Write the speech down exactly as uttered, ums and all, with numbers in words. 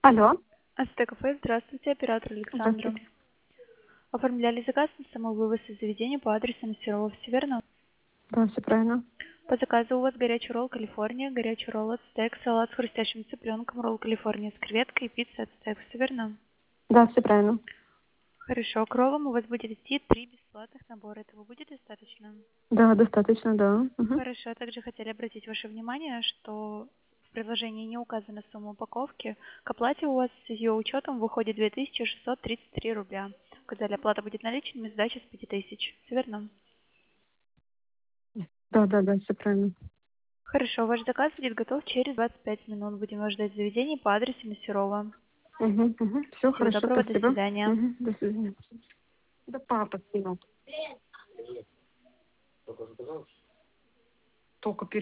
Алло. АСТ-кафе, здравствуйте, оператор Александра. Здравствуйте. Оформляли заказ на самовывоз из заведения по адресу Мастерова, все верно? Да, все правильно. По заказу у вас горячий ролл Калифорния, горячий ролл ацтек, салат с хрустящим цыпленком, ролл Калифорния с креветкой и пицца ацтек, все верно? Да, все правильно. Хорошо, к роллам у вас будет идти три бесплатных набора, этого будет достаточно? Да, достаточно, да. Мгм. Хорошо, также хотели обратить ваше внимание, что в предложении не указана сумма упаковки. К оплате у вас с ее учетом выходит две тысячи шестьсот тридцать три рубля. Указали, оплата будет наличными, сдача с пяти тысяч. Все верно? Да, да, да, все правильно. Хорошо, ваш заказ будет готов через двадцать пять минут. Будем вас ждать в заведении по адресу Мастерова. Угу, угу. Все Всего хорошо, доброго, до спасибо. свидания. Угу, до свидания. Да папа снимал. Только перед